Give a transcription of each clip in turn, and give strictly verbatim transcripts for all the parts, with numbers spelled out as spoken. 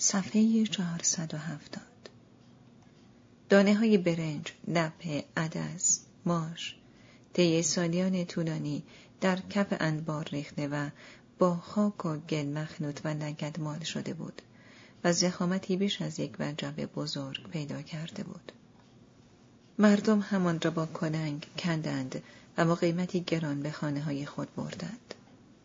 صفحه چهارصد و هفتاد. دانه های برنج، دپه، عدس، ماش، طی سالیان طولانی در کف انبار ریخته و با خاک و گل مخلوط و لگدمال شده بود و ضخامتی بیش از یک وجب بزرگ پیدا کرده بود. مردم همان را با کلنگ کندند و با قیمتی گران به خانه های خود بردند.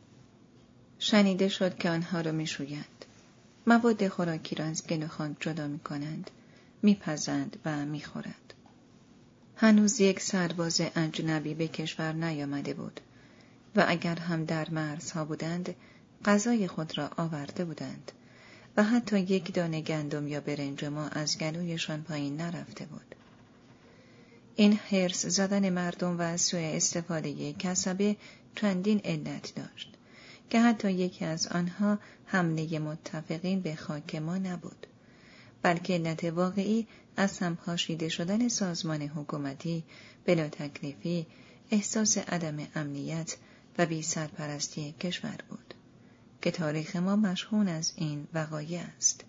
شنیده شد که آنها را می شویند. مواد خوراکی را از گل و خاک جدا می کنند، می پزند و می خورند. هنوز یک سرباز اجنبی به کشور نیامده بود و اگر هم در مرزها بودند، غذای خود را آورده بودند و حتی یک دانه گندم یا برنج ما از گلویشان پایین نرفته بود. این حرص زدن مردم و سوء استفاده کسبه چندین علت داشت که حتی یکی از آنها حمله متفقین به خاک ما نبود، بلکه علت واقعی از هم پاشیده شدن سازمان حکومتی، بلا تکلیفی، احساس عدم امنیت و بی سرپرستی کشور بود که تاریخ ما مشهون از این وقایع است.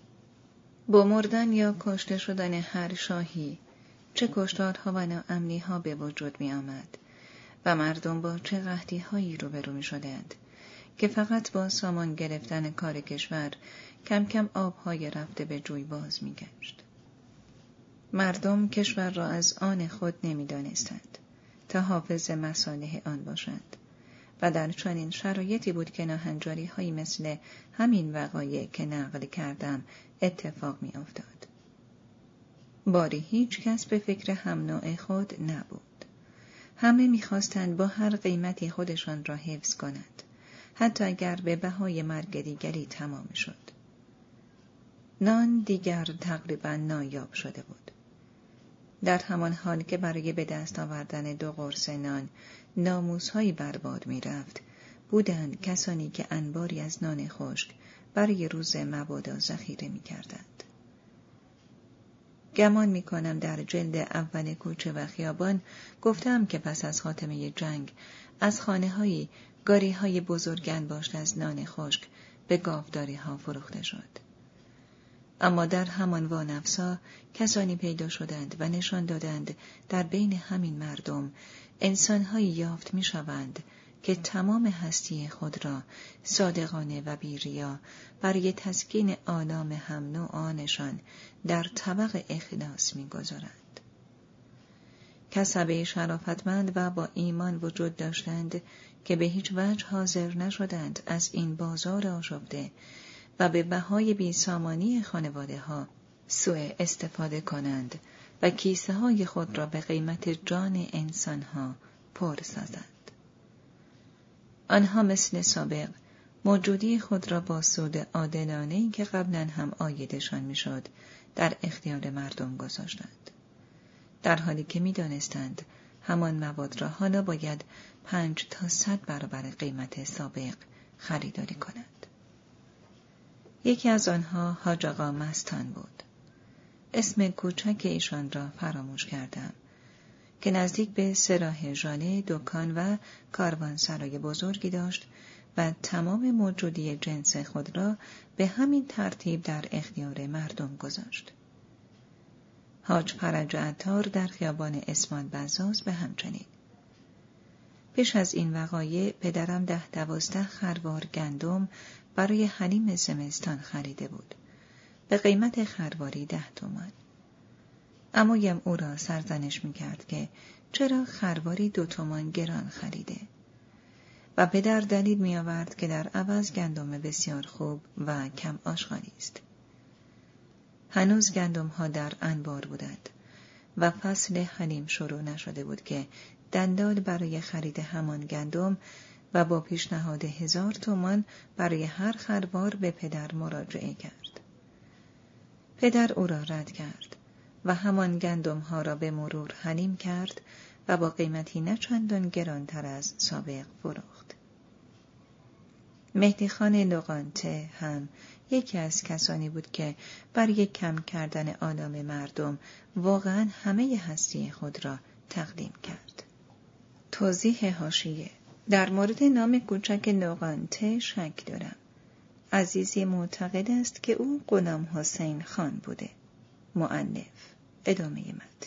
با مردن یا کشته شدن هر شاهی چه کشتارها و ناامنی‌ها به وجود می آمد و مردم با چه قحطی‌هایی روبرو می شدند که فقط با سامان گرفتن کار کشور کم کم آبهای رفته به جوی باز می گشت. مردم کشور را از آن خود نمی دانستند تا حافظ مصالح آن باشند و در چنین شرایطی بود که ناهنجاری هایی مثل همین وقایع که نقل کردم اتفاق می افتاد. باری هیچ کس به فکر هم نوع خود نبود. همه می خواستند با هر قیمتی خودشان را حفظ کنند، حتی اگر به بهای مرگ دیگری تمام شد. نان دیگر تقریبا نایاب شده بود. در همان حال که برای به دست آوردن دو قرص نان ناموس‌هایی برباد می رفت، بودند کسانی که انباری از نان خشک برای روز مبادا ذخیره می کردند. گمان می کنم در جلد اول کوچه و خیابان گفتم که پس از خاتمه جنگ از خانه‌هایی گاری‌های بزرگ انباشته از نان خشک به گاوداری‌ها فروخته شد. اما در همان وانفسا کسانی پیدا شدند و نشان دادند در بین همین مردم انسان‌هایی یافت می‌شوند که تمام هستی خود را صادقانه و بی‌ریا برای تسکین آلام هم نوعانشان در طبق اخلاص می‌گذارند. کسبه شرافتمند و با ایمان وجود داشتند که به هیچ وجه حاضر نشدند از این بازار آشفته و به بهای بیسامانی خانواده ها سوء استفاده کنند و کیسه های خود را به قیمت جان انسان ها پر سازند. آنها مثل سابق موجودی خود را با سود عادلانه‌ای که قبلا هم عایدشان میشد در اختیار مردم گذاشتند، در حالی که می دانستند همان مواد را حالا باید پنج تا صد برابر قیمت سابق خریداری کنند. یکی از آنها حاج آقا مستان بود. اسم کوچک ایشان را فراموش کردم که نزدیک به سراح ژاله دکان و کاروانسرای بزرگی داشت و تمام موجودی جنس خود را به همین ترتیب در اختیار مردم گذاشت. حاج فرج عطار در خیابان اسماعیل بزاز به همچنین. پیش از این وقایع پدرم ده دوازده خروار گندم برای حلیم زمستان خریده بود، به قیمت خرواری ده تومان. عمویم او را سرزنش می‌کرد که چرا خرواری دو تومان گران خریده و پدر دلیل می‌آورد که در عوض گندم بسیار خوب و کم آشغالی است. هنوز گندم‌ها در انبار بودند و فصل حلیم شروع نشده بود که دندال برای خرید همان گندم و با پیشنهاد هزار تومان برای هر خروار به پدر مراجعه کرد. پدر او را رد کرد و همان گندم ها را به مرور حلیم کرد و با قیمتی نه چندان گرانتر از سابق فروخت. مهدی خان لقانته هم یکی از کسانی بود که برای کم کردن آلام مردم واقعاً همه هستی خود را تقدیم کرد. توضیح حاشیه: در مورد نام کوچک لقانته شک دارم. عزیزی معتقد است که او غلام حسین خان بوده. مؤلف. ادامه متن.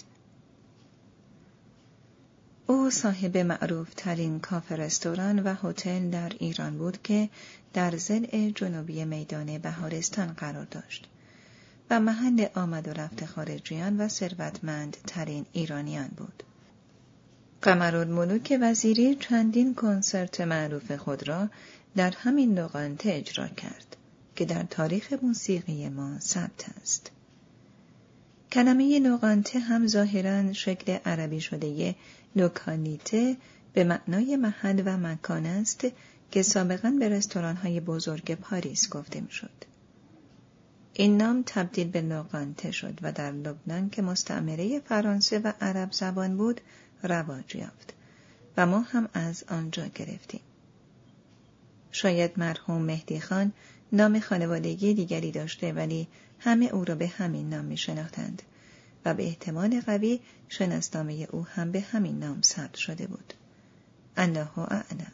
او صاحب معروف ترین کافه رستوران و هتل در ایران بود که در ضلع جنوبی میدان بهارستان قرار داشت و محل آمد و رفت خارجیان و ثروتمند ترین ایرانیان بود. قمرالملوک وزیری چندین کنسرت معروف خود را در همین لوقانته اجرا کرد که در تاریخ موسیقی ما ثبت است. کلمه لوقانته هم ظاهراً شکل عربی شده لوکالیته به معنای محل و مکان است که سابقاً به رستوران‌های بزرگ پاریس گفته می‌شد. این نام تبدیل به لوقانته شد و در لبنان که مستعمره فرانسه و عرب زبان بود رواج یافت و ما هم از آنجا گرفتیم. شاید مرحوم مهدی خان نام خانوادگی دیگری داشته ولی همه او را به همین نام می شناختند و به احتمال قوی شناسنامه او هم به همین نام ثبت شده بود. الله اعلم.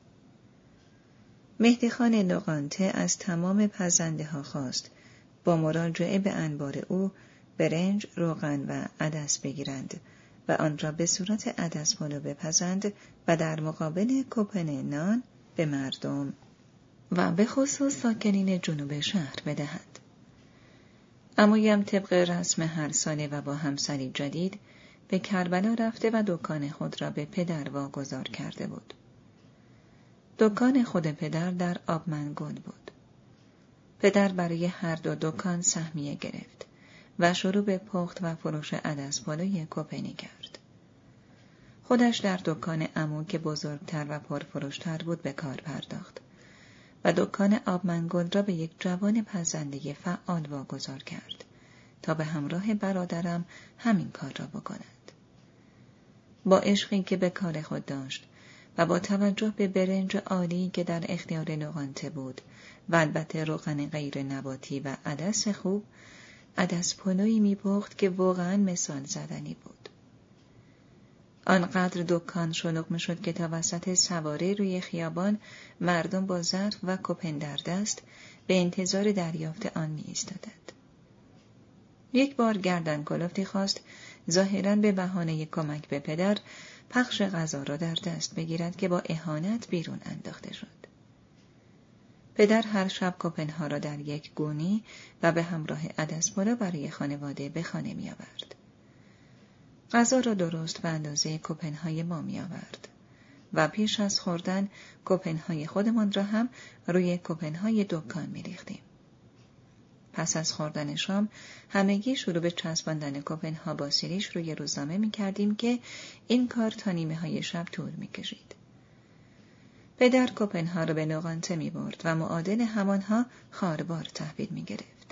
مهدی خان لوقانته از تمام پزنده ها خواست با مراجعه به انبار او برنج، روغن و عدس بگیرند و آن را به صورت عدس پلو بپزند و در مقابل کوپن نان به مردم و به خصوص ساکنین جنوب شهر بدهد. عمویم طبق رسم هر ساله و با همسری جدید به کربلا رفته و دکان خود را به پدر واگذار کرده بود. دکان خود پدر در آبمنگل بود. پدر برای هر دو دکان سهمیه گرفت و شروع به پخت و فروش عدس پلوی کوپنی کرد. خودش در دکان عمو که بزرگتر و پرفروشتر بود به کار پرداخت و دکان آبمنگل را به یک جوان پزنده فعال واگذار کرد تا به همراه برادرم همین کار را بکند. با عشقی که به کار خود داشت و با توجه به برنج عالی که در اختیار لوقانته بود و البته روغن غیر نباتی و عدس خوب، عدس پلویی می‌پخت که واقعاً مثال زدنی بود. آنقدر دکان شلوغ می‌شد که تا وسط سواره روی خیابان مردم با ظرف و کوپن در دست به انتظار دریافت آن می‌ایستادند. یک بار گردن کلفتی خواست ظاهراً به بهانه کمک به پدر پخش غذا را در دست بگیرد که با اهانت بیرون انداخته شد. پدر هر شب کوپن‌ها را در یک گونی و به همراه عدس پلو برای خانواده به خانه می‌آورد. غذا را درست به اندازه کوپن‌های ما می‌آورد و پیش از خوردن کوپن‌های خودمان را هم روی کوپن‌های دکان می‌ریختیم. پس از خوردن شام همگی شروع به چسباندن کوپن‌ها با سیریش روی روزنامه می‌کردیم که این کار تا نیمه‌های شب طول می‌کشید. پدر کوپن‌ها را به لوقانته می‌برد و معادل همانها خاربار تحویل می‌گرفت.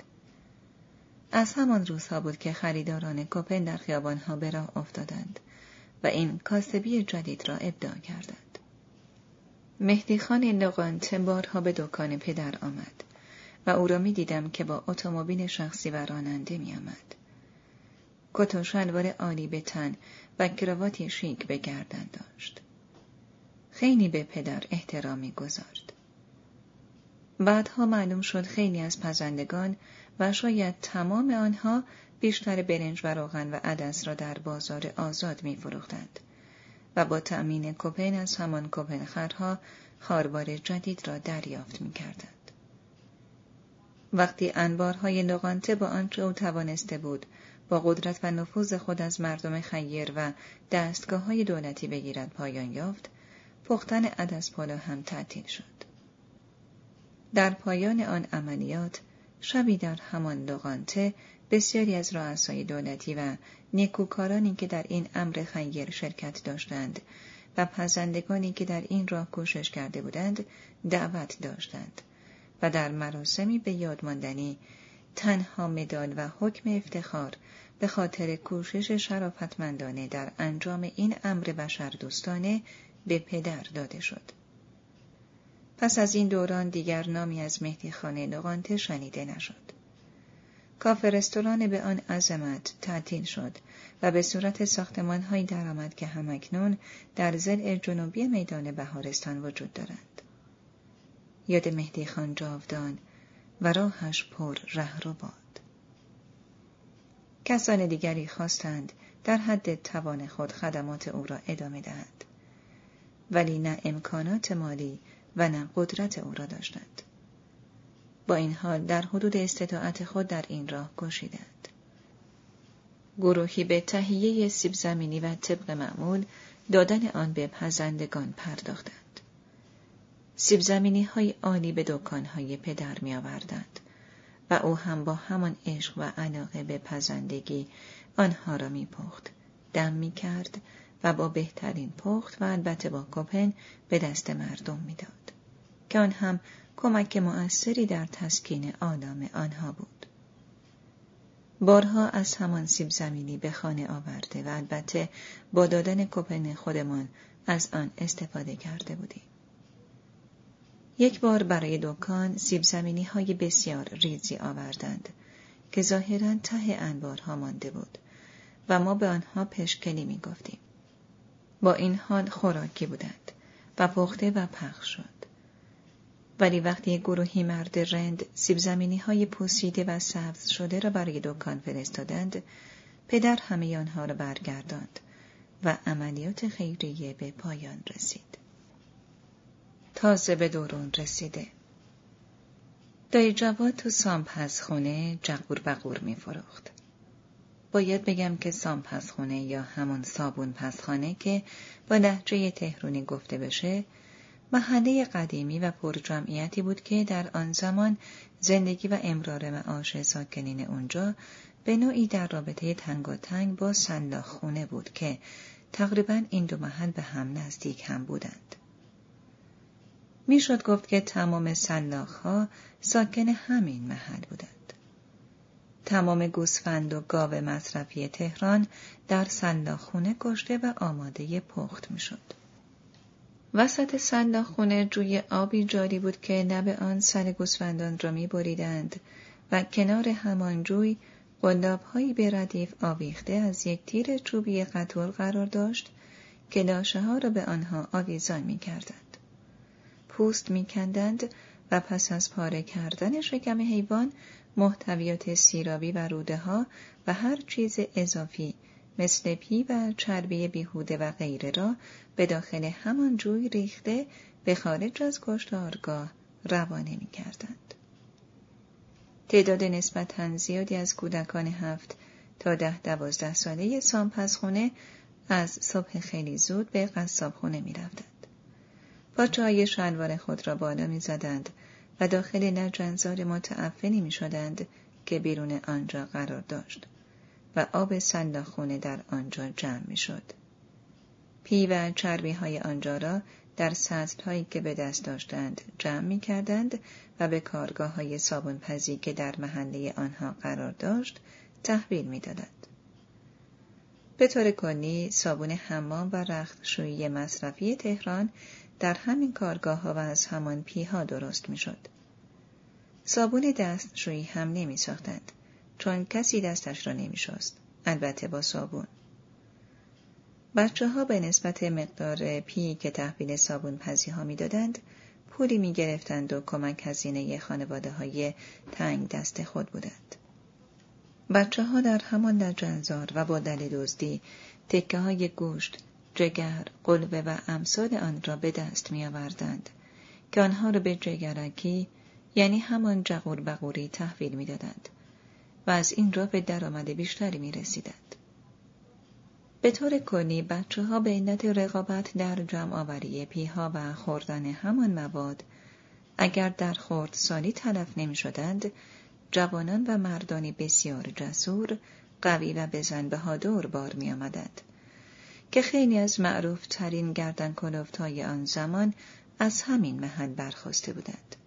از همان روزها بود که خریداران کوپن در خیابان‌ها به راه افتادند و این کاسبی جدید را ابداع کردند. مهدی خان لوقانته بارها به دکان پدر آمد و او را می‌دیدم که با اتومبیل شخصی و راننده می‌آمد. کت و شلوار عالی به تن و کراواتی شیک به گردن داشت. خیلی به پدر احترامی گذارد. بعدها معلوم شد خیلی از پزندگان و شاید تمام آنها بیشتر برنج و روغن و عدس را در بازار آزاد می فروختند و با تأمین کوپن از همان کوپن خرها خاربار جدید را دریافت می کردند. وقتی انبارهای لوقانته با آنچه او توانسته بود با قدرت و نفوذ خود از مردم خیر و دستگاه‌های دولتی بگیرد پایان یافت، پختن عدس پلو هم تعطیل شد. در پایان آن عملیات، شبی در همان لوقانته بسیاری از رؤسای دولتی و نیکوکارانی که در این امر خیر شرکت داشتند و پزندگانی که در این راه کوشش کرده بودند دعوت داشتند و در مراسمی به یاد ماندنی تنها مدال و حکم افتخار به خاطر کوشش شرافتمندانه در انجام این امر بشردوستانه به پدر داده شد. پس از این دوران دیگر نامی از مهدی خان لوقانته شنیده نشد. کافه رستوران به آن عظمت تعطیل شد و به صورت ساختمان‌هایی درآمد که همکنون در ضلع جنوبی میدان بهارستان وجود دارند. یاد مهدی خان جاودان و راهش پر رهرو باد. کسان دیگری خواستند در حد توان خود خدمات او را ادامه دهند، ولی نه امکانات مالی و نه قدرت او را داشتند. با این حال در حدود استطاعت خود در این راه کوشیدند. گروهی به تهیه سیب زمینی و طبق معمول دادن آن به پزندگان پرداختند. سیب زمینی های عالی به دکان های پدر می آوردند و او هم با همان عشق و علاقه به پزندگی آنها را می پخت، دم می کرد و با بهترین پخت و البته با کپن به دست مردم می داد که آن هم کمک مؤثری در تسکین آلام آنها بود. بارها از همان سیب زمینی به خانه آورده و البته با دادن کپن خودمان از آن استفاده کرده بودیم. یک بار برای دکان سیب زمینی های بسیار ریزی آوردند که ظاهراً ته انبارها مانده بود و ما به آنها پشکلی می گفتیم. با این حال خوراکی بودند و پخته و پخش شد. ولی وقتی گروهی مرد رند سیب زمینی های پوسیده و سبز شده را برای دکان فرستادند، پدر همه آنها را برگرداند و عملیات خیریه به پایان رسید. تازه به دوران رسیده. دایی جواد تو سامپزخونه جغور بغور می فروخت. باید بگم که سامپزخونه یا همون صابون پزخانه که با لهجه تهرانی گفته بشه، محله قدیمی و پرجمعیتی بود که در آن زمان زندگی و امرار معاش ساکنین اونجا به نوعی در رابطه تنگاتنگ با سلاخ خونه بود که تقریباً این دو محل به هم نزدیک هم بودند. میشد گفت که تمام سلاخ‌ها ساکن همین محل بودند. تمام گوسفند و گاو مصرفی تهران در سلاخ‌خونه کشته و آماده پخت میشد. وسط سلاخ‌خونه جوی آبی جاری بود که لب آن سر گوسفندان را می‌بریدند و کنار همان جوی قلاب‌هایی به ردیف آویخته از یک تیر چوبی قطور قرار داشت که لاشه‌ها را به آنها آویزان می‌کردند. پوست می‌کندند و پس از پاره کردن شکم حیوان محتویات سیرابی و روده‌ها و هر چیز اضافی مثل پی و چربی بیهوده و غیره را به داخل همان جوی ریخته به خارج از کشتارگاه روانه می‌کردند. تعداد نسبتاً زیادی از کودکان هفت تا ده دوازده ساله سامپزخونه از صبح خیلی زود به قصابخونه می‌رفتند. پاچه‌های شلوار خود را بالا می‌زدند و داخل لجنزار متعفنی می‌شدند که بیرون آنجا قرار داشت و آب سلاخ‌خونه در آنجا جمع می‌شد. پی و چربی‌های آنجا را در سطل‌هایی که به دست داشتند جمع می‌کردند و به کارگاه‌های صابون‌پزی که در محله آنها قرار داشت تحویل می‌دادند. به طور کلی صابون حمام و رختشویی مصرفی تهران در همین کارگاه‌ها و از همان پی‌ها درست می‌شد. صابون دستشویی هم نمی‌ساختند چون کسی دستش را نمی‌شست، البته با صابون. بچه‌ها به نسبت مقدار پی که تحویل صابون پزی ها می دادند، پولی می گرفتند و کمک هزینه خانواده های تنگ دست خود بودند. بچه‌ها در همان لجنزار و با دل دزدی تکه های گوشت، جگر، قلوه و امثال آن را به دست می آوردند که آنها را به جگرکی یعنی همان جغور بغوری تحویل می دادند و از این را به درآمد بیشتری می رسیدند. به طور کلی بچه ها به علت رقابت در جمع آوری پیها و خوردن همان مواد اگر در خردسالی تلف نمی شدند، جوانان و مردانی بسیار جسور، قوی و بزن بهادر بار می آمدند که خیلی از معروف ترین گردن کلفت‌های آن زمان از همین محل برخاسته بودند.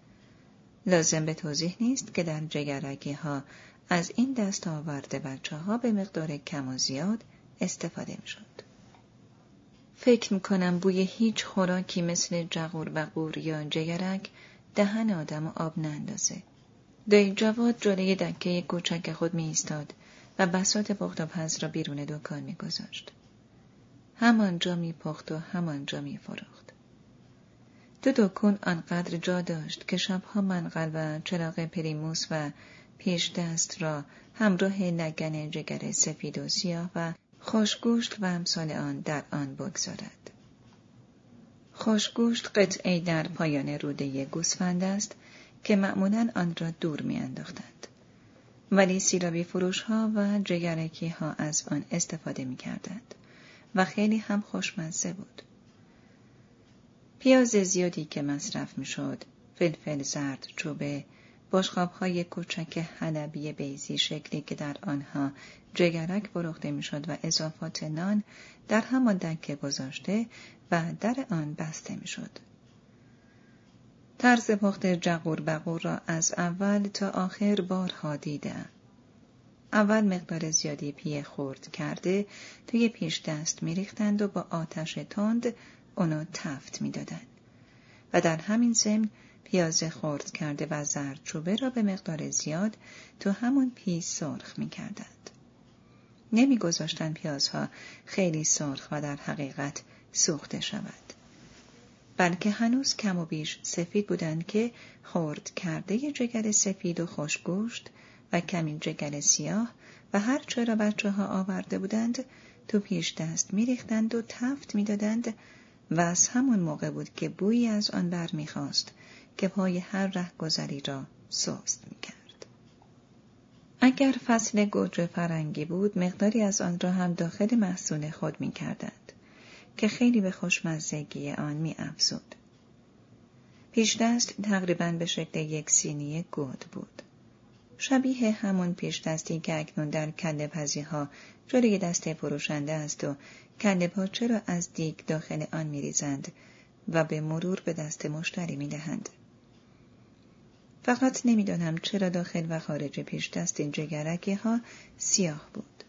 لازم به توضیح نیست که در جگرکی ها از این دست آورده بچه ها به مقدار کم و زیاد استفاده می شد. فکر می کنم بوی هیچ خوراکی مثل جغور بغور یا جگرک دهن آدم آب نندازه. دایی جواد جلوی دکه کوچک خود می ایستاد و بساط پخت و پز را بیرون دکان می گذاشت. همانجا می پخت و همانجا می فروخت. دو دکون آنقدر جا داشت که شبها منقل و چراغ پریموس و پیش دست را همراه لگن جگر سفید و سیاه و خوشگوشت و امثال آن در آن بگذارد. خوشگوشت قطعی در پایان روده گوسفند است که معمولاً آن را دور می انداختند. ولی سیرابی فروش ها و جگرکی ها از آن استفاده می کردند و خیلی هم خوشمزه بود. پیاز زیادی که مصرف می شد، فلفل زرد چوبه، بشقاب های کوچک حلبی بیضی شکلی که در آنها جگرک فروخته می شد و اضافات نان در همان دکه گذاشته و در آن بسته می شد. طرز پخت جغور بغور را از اول تا آخر بارها دیدم. اول مقدار زیادی پیه خرد کرده توی پیش دست می ریختند و با آتش تند اونو تفت می دادند و در همین ضمن پیاز خرد کرده و زردچوبه را به مقدار زیاد تو همون پیش سرخ می کردند. نمی گذاشتن پیازها خیلی سرخ و در حقیقت سوخته شود، بلکه هنوز کم و بیش سفید بودند که خرد کرده جگر سفید و خوشگوشت و کمی جگر سیاه و هر چه را بچه ها آورده بودند تو پیش دست می ریختند و تفت می دادند و از همون موقع بود که بویی از آن بر می خواست که پای هر رهگذری را سست می کرد. اگر فصل گوجه فرنگی بود مقداری از آن را هم داخل محصول خود می کردند که خیلی به خوشمزگی آن می افزود. پیش دست تقریباً به شکل یک سینی گود بود. شبیه همون پیش دستی که اکنون در کله پزی ها جلوی دسته فروشنده است و کله پاچه را از دیگ داخل آن می ریزند و به مرور به دست مشتری می دهند. فقط نمی دانم چرا داخل و خارج پیش دست جگرکی ها سیاه بود.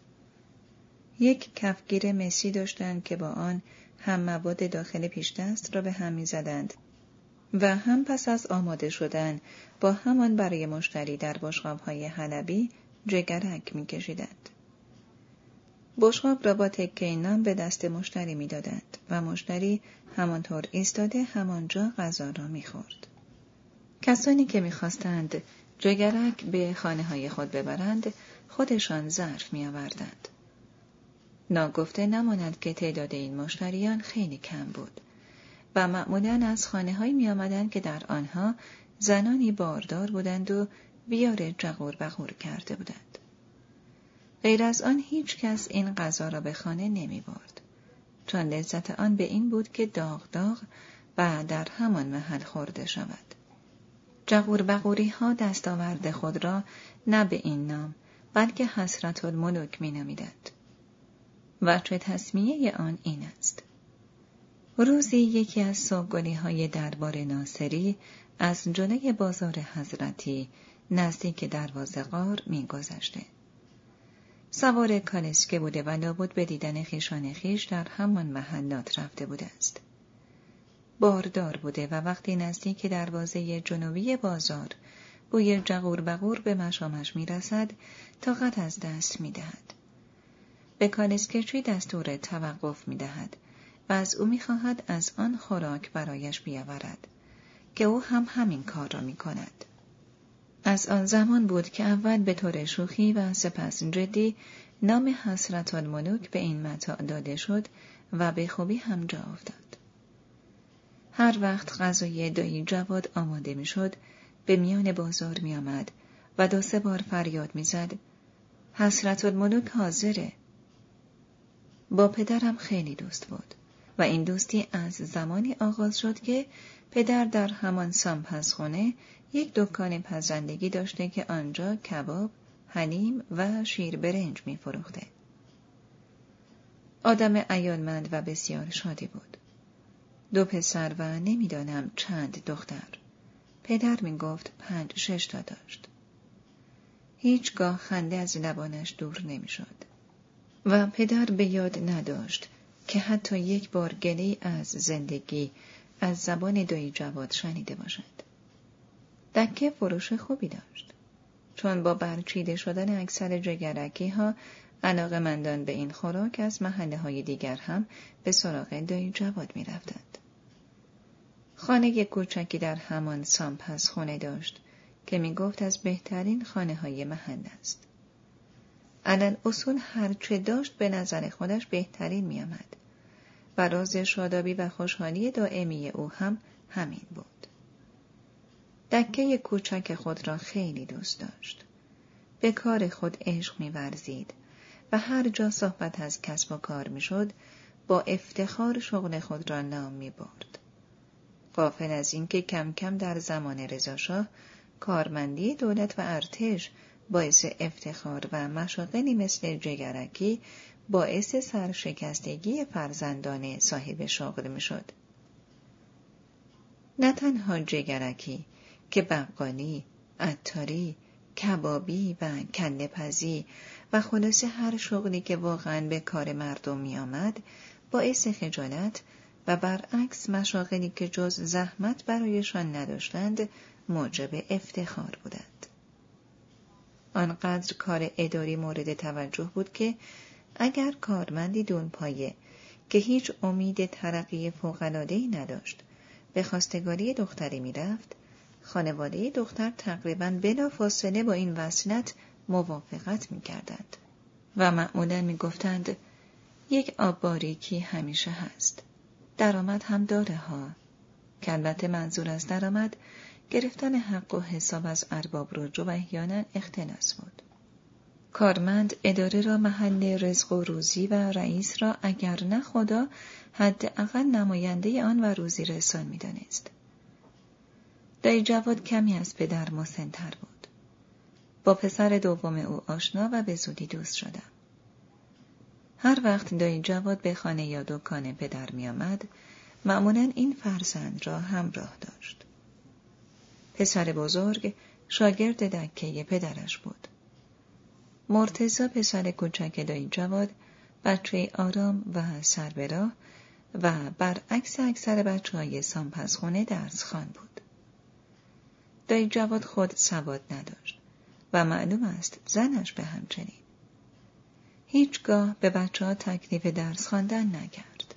یک کفگیر مسی داشتند که با آن هم مواد داخل پیش دست را به هم می زدند و هم پس از آماده شدن با همان برای مشتری در بشقاب‌های حلبی جگرک می کشیدند. بشقاب را با تکه نان به دست مشتری می دادند و مشتری همانطور ایستاده همانجا غذا را می خورد. کسانی که می خواستند جگرک به خانه های خود ببرند خودشان ظرف می آوردند. ناگفته نماند که تعداد این مشتریان خیلی کم بود و معمولاً از خانه‌هایی می‌آمدند که در آنها زنانی باردار بودند و بیار جغور بغور کرده بودند. غیر از آن هیچ کس این غذا را به خانه نمی‌برد، چون لذت آن به این بود که داغ داغ و در همان محل خورده شود. جغور بغوری ها دستاورد خود را نه به این نام بلکه حسرت الملوک می‌نامیدند. وجه تسمیه آن این است: روزی یکی از صبحگلی های دربار ناصری از جلوی بازار حضرتی نزدیک دروازه غار می گذشته. سوار کالسکه بوده و لابد به دیدن خویشان خویش در همان محلات رفته بوده است. باردار بوده و وقتی نزدیک دروازه جنوبی بازار بوی جغور بغور به مشامش می رسد طاقت از دست می دهد. به کالسکه‌چی دستور توقف می دهد و از او می خواهد از آن خوراک برایش بیاورد که او هم همین کار را می کند. از آن زمان بود که اول به طور شوخی و سپس جدی نام حسرت الملوک به این متاع داده شد و به خوبی هم جا افتاد. هر وقت غذای دایی جواد آماده می شد به میان بازار می آمد و دو سه بار فریاد می زد: حسرت الملوک حاضره. با پدرم خیلی دوست بود و این دوستی از زمانی آغاز شد که پدر در همان سامپزخانه یک دکان پزندگی داشته که آنجا کباب، حلیم و شیر برنج می فروخته. آدم عیالمند و بسیار شادی بود. دو پسر و نمیدانم چند دختر. پدر می گفت پنج شش تا داشت. هیچگاه خنده از لبانش دور نمی شد. و پدر به یاد نداشت که حتی یک بار گله‌ای از زندگی از زبان دایی جواد شنیده باشد. دکه فروش خوبی داشت، چون با برچیده شدن اکثر جگرکی ها علاقه‌مندان به این خوراک از محله های دیگر هم به سراغ دایی جواد می رفتند. خانه کوچکی در همان سامپس خونه داشت که می گفت از بهترین خانه های محل است. علل اصول هرچه داشت به نظر خودش بهترین می آمد و راز شادابی و خوشحالی دائمی او هم همین بود. دکه کوچک خود را خیلی دوست داشت. به کار خود عشق می ورزید و هر جا صحبت از کسب و کار می شد با افتخار شغل خود را نام می برد. غافل از اینکه کم کم در زمان رضاشاه کارمندی دولت و ارتش باعث افتخار و مشاغلی مثل جگرکی باعث سرشکستگی فرزندان صاحب شغل می شد. نه تنها جگرکی که بقالی، عطاری، کبابی و کله‌پزی و خلاصه هر شغلی که واقعاً به کار مردم می آمد باعث خجالت و برعکس مشاغلی که جز زحمت برایشان نداشتند موجب افتخار بودند. آنقدر کار اداری مورد توجه بود که اگر کارمندی دونپایه که هیچ امید ترقی فوق‌العاده‌ای نداشت به خواستگاری دختری می رفت، خانواده دختر تقریباً بلافاصله با این وصلت موافقت می کردند و معمولاً می گفتند یک آب باریکی همیشه هست. درآمد هم داره ها. که البته منظور از درآمد گرفتن حق و حساب از ارباب رجوع و احیانا اختلاس بود. کارمند اداره را محل رزق و روزی و رئیس را اگر نه خدا حداقل نماینده آن و روزی رسان می دانست. دایی جواد کمی از پدر مسن‌تر بود. با پسر دوم او آشنا و به زودی دوست شدم. هر وقت دایی جواد به خانه یا دکان پدر می آمد، معمولاً این فرزند را همراه داشت. پسر بزرگ شاگرد دکه پدرش بود. مرتضی پسر کوچک دایی جواد بچه آرام و سر به راه و برعکس اکثر بچه های سامپس خونه درس خوان بود. دایی جواد خود سواد نداشت و معلوم است زنش به همچنین. هیچگاه به بچه ها تکلیف درس خواندن نکرد.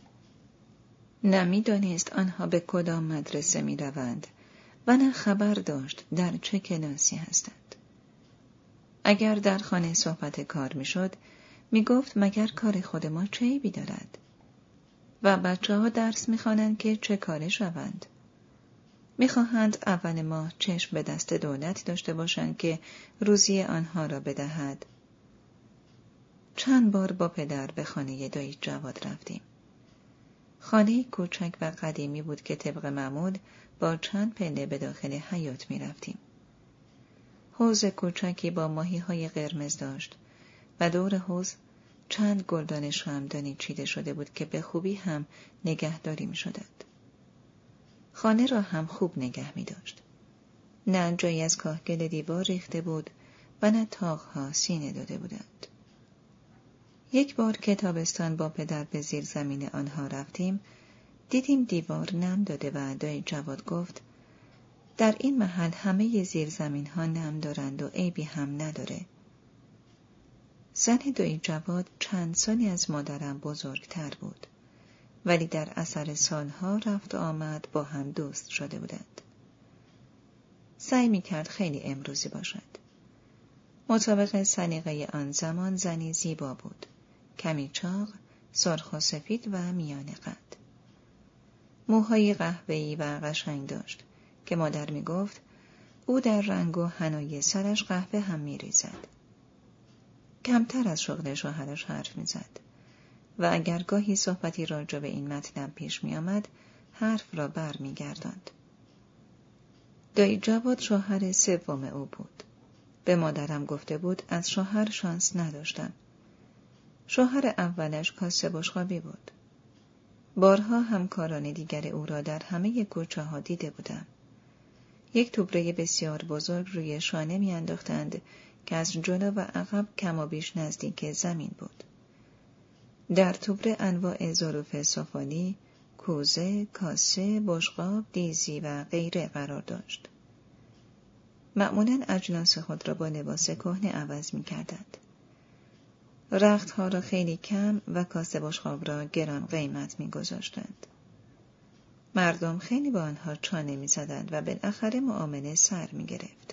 نمی دانست آنها به کدام مدرسه می روند و نه خبر داشت در چه کلاسی هستند. اگر در خانه صحبت کار می شد، می گفت مگر کار خود ما چه عیبی دارد؟ و بچه ها درس می خوانند که چه کاره شوند. می خواهند اول ماه چشم به دست دولت داشته باشند که روزی آنها را بدهد. چند بار با پدر به خانه دایی جواد رفتیم. خانه کوچک و قدیمی بود که طبق معمول با چند پله به داخل حیاط می رفتیم. حوض کوچکی با ماهی‌های قرمز داشت و دور حوض چند گلدان شمعدانی چیده شده بود که به خوبی هم نگهداری می شدند. خانه را هم خوب نگه می داشت. نه جایی از کاهگل دیوار ریخته بود و نه تاقها سینه داده بودند. یک بار که تابستان با پدر به زیر زمین آنها رفتیم، دیدیم دیوار نم داده و دایی جواد گفت در این محل همه زیر زمین ها نم دارند و عیبی هم نداره. زن دایی جواد چند سالی از مادرم بزرگتر بود، ولی در اثر سالها رفت و آمد با هم دوست شده بودند. سعی می کرد خیلی امروزی باشد. مطابق سلیقه آن زمان زنی زیبا بود، کمی چاق، سرخ و سفید و میانه قد. موهای قهوه‌ای و قشنگ داشت که مادر می گفت او در رنگ و حنای سرش قهوه هم می ریزد. کمتر از شغل شوهرش حرف می زد و اگر گاهی صحبتی راجع به این مطلب پیش می آمد حرف را بر می گرداند. دایی جواد شوهر سوم او بود. به مادرم گفته بود از شوهر شانس نداشتم. شوهر اولش کاسه بشقابی بود. بارها همکاران دیگر او را در همه کوچه ها دیده بودم. یک توبره بسیار بزرگ روی شانه می انداختند که از جلو و عقب کم و بیش نزدیک زمین بود. در توبره انواع ظروف سفالی، کوزه، کاسه، بشقاب، دیزی و غیره قرار داشت. معمولاً اجناس خود را با لباس کهنه عوض می کردند. رختها را خیلی کم و کاسه بشقاب را گران قیمت می گذاشتند. مردم خیلی با آنها چانه می زدند و بالاخره معامله سر می گرفت.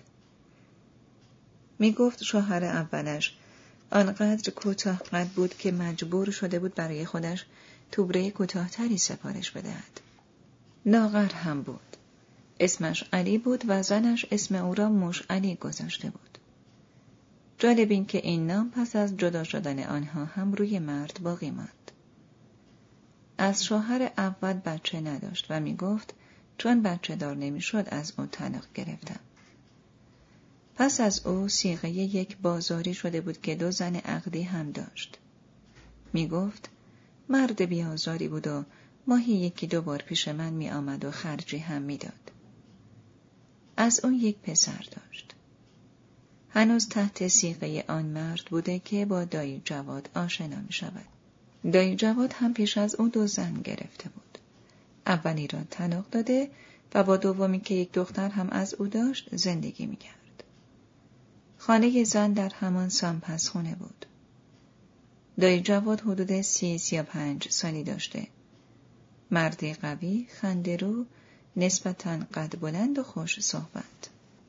می گفت شوهر اولش آنقدر کوتاه قد بود که مجبور شده بود برای خودش توبره کوتاه‌تری سفارش بدهد. لاغر هم بود. اسمش علی بود و زنش اسم او را مشعلی گذاشته بود. جالب این که این نام پس از جدا شدن آنها هم روی مرد باقی ماند. از شوهر اول بچه نداشت و می گفت چون بچه دار نمی شد از او طلاق گرفتم. پس از او صیغه یک بازاری شده بود که دو زن عقدی هم داشت. می گفت مرد بیازاری بود و ماهی یکی دو بار پیش من می آمد و خرجی هم می داد. از اون یک پسر داشت. هنوز تحت صیغه آن مرد بوده که با دایی جواد آشنا می شود. دایی جواد هم پیش از او دو زن گرفته بود. اولی را طلاق داده و با دومی که یک دختر هم از او داشت زندگی می کرد. خانه زن در همان سامپس خونه بود. دایی جواد حدود سی سی و پنج سالی داشته. مردی قوی، خنده‌رو، نسبتاً قد بلند و خوش صحبت.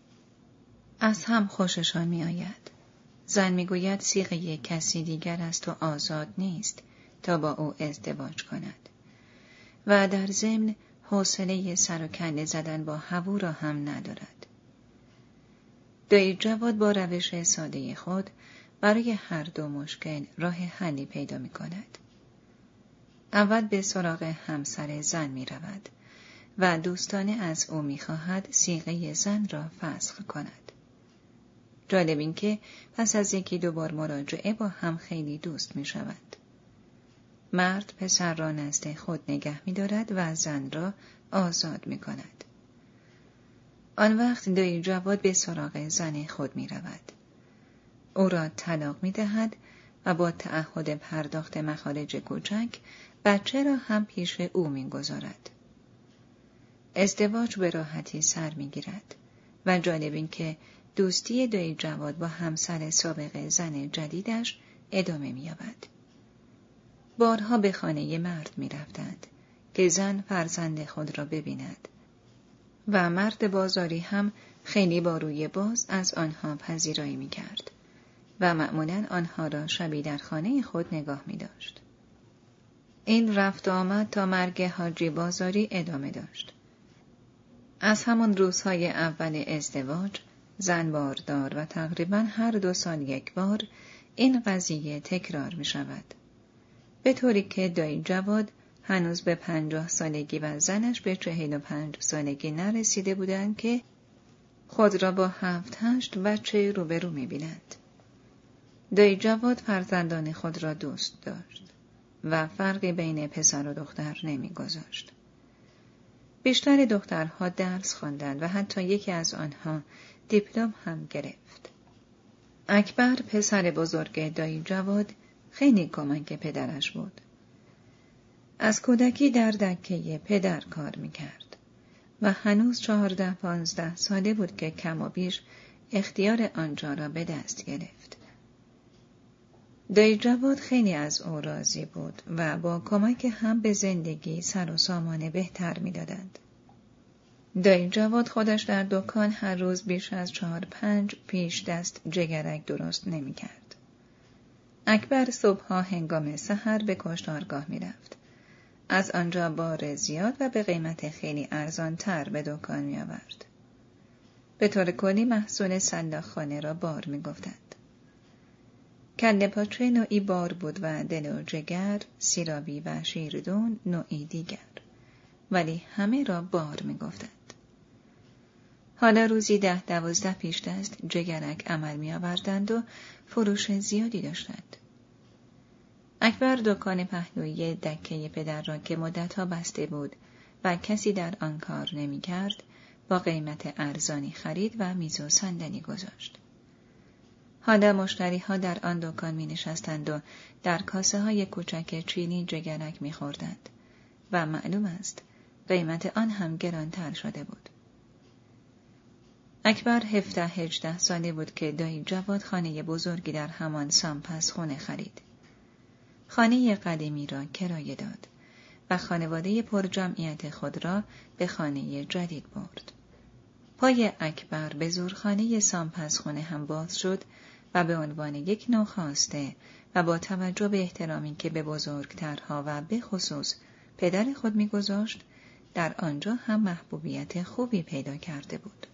از هم خوششان می آید. زن می گوید صیغه کسی دیگر است و آزاد نیست تا با او ازدواج کند. و در ضمن حوصله سر و کله زدن با هوو را هم ندارد. دایی جواد با روش ساده خود برای هر دو مشکل راه حلی پیدا می کند. اول به سراغ همسر زن می رود و دوستانه از او می خواهد صیغه زن را فسخ کند. جالب این که پس از یکی دو بار مراجعه با هم خیلی دوست می شود. مرد پسر را نزد خود نگه می دارد و زن را آزاد می کند. آن وقت دایی جواد به سراغ زن خود می رود. او را طلاق می دهد و با تعهد پرداخت مخارج کوچک بچه را هم پیش او می گذارد. ازدواج به راحتی سر می گیرد و جالب این که دوستی دایی جواد با همسر سابق زن جدیدش ادامه می یابد. بارها به خانه مرد می رفتند که زن فرزند خود را ببیند و مرد بازاری هم خیلی با روی باز از آنها پذیرایی می کرد و معمولاً آنها را شبی در خانه خود نگاه می داشت. این رفت آمد تا مرگ حاجی بازاری ادامه داشت. از همان روزهای اول ازدواج زن باردار و تقریباً هر دو سال یک بار این قضیه تکرار می شود. به طوری که دایی جواد هنوز به پنجاه سالگی و زنش به چهل و پنج سالگی نرسیده بودند که خود را با هفت هشت بچه روبرو می بینند. دایی جواد فرزندان خود را دوست داشت و فرقی بین پسر و دختر نمی گذاشت. بیشتر دخترها درس خواندند و حتی یکی از آنها دیپلم هم گرفت. اکبر پسر بزرگ دایی جواد خیلی کمک پدرش بود. از کودکی در دکه پدر کار میکرد و هنوز چهارده پانزده ساله بود که کم و بیش اختیار آنجا را به دست گرفت. دایی جواد خیلی از او راضی بود و با کمک هم به زندگی سر و سامان بهتر میدادند. دایی جواد خودش در دکان هر روز بیش از چهار پنج پیش دست جگرک درست نمی کرد. اکبر صبحها هنگام سحر به کشتارگاه می رفت. از آنجا بار زیاد و به قیمت خیلی ارزان تر به دکان می آورد. به طور کلی محصول سلاخخانه را بار می گفتند. کله پاچه نوعی بار بود و دل و جگر، سیرابی و شیردون نوعی دیگر. ولی همه را بار می گفتند. حالا روزی ده دوازده پیش دست جگرک عمل می آوردند و فروش زیادی داشتند. اکبر دکان پهلویی دکه پدر را که مدتها بسته بود و کسی در آن کار نمی کرد با قیمت ارزانی خرید و میز و صندلی گذاشت. حالا مشتری ها در آن دکان می نشستند و در کاسه های کوچک چینی جگرک می خوردند و معلوم است قیمت آن هم گرانتر شده بود. اکبر هفده هجده ساله بود که دایی جواد خانه بزرگی در همان سامپس خونه خرید. خانه قدیمی را کرایه داد و خانواده پرجمعیت خود را به خانه جدید برد. پای اکبر به زورخانه سامپزخونه هم باز شد و به عنوان یک ناخواسته و با توجه به احترامی که به بزرگترها و به خصوص پدر خود می‌گذاشت، در آنجا هم محبوبیت خوبی پیدا کرده بود.